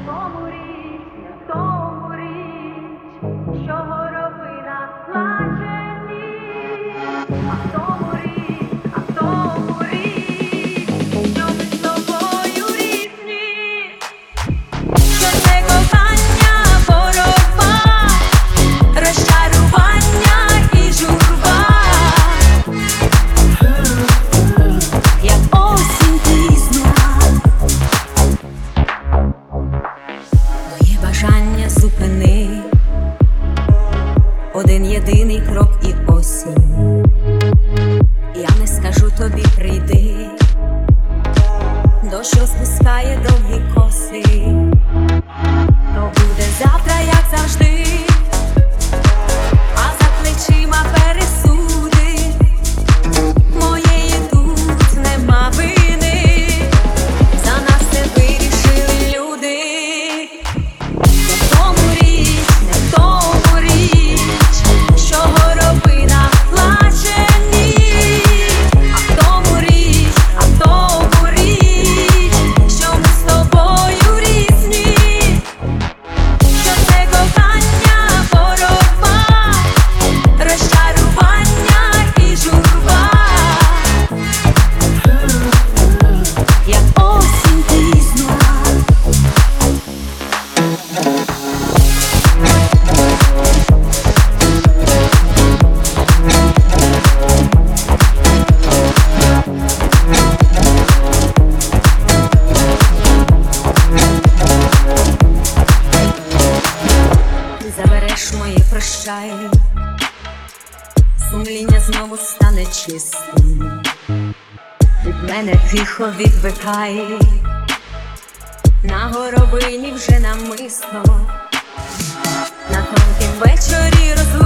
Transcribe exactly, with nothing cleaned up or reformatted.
тому річ, не в тому річ, що горобина плаче ніч, а в тому річ, а в тому річ, що ми з тобою різні, що це кохання, боротьба, розчарування і журба, як осінь пізня. Моє бажання зупини, один єдиний крок і осінь. Я не скажу тобі прийди, дощ розпускає довгі коси, то буде завтра, як завжди, а за плечима пересуди, моєї тут нема вини, за нас це вирішили люди. Не в тому річ, не в тому річ, що горобина плаче ніч, а в тому річ, а в тому річ, що ми з тобою різні, що це кохання, боротьба, розчарування і журба, як осінь пізня. Ти забереш мої прощай, сумління знову стане чистим, від мене тихо відвикай, на горобині вже намисто, на тонкім вечорі розлуки.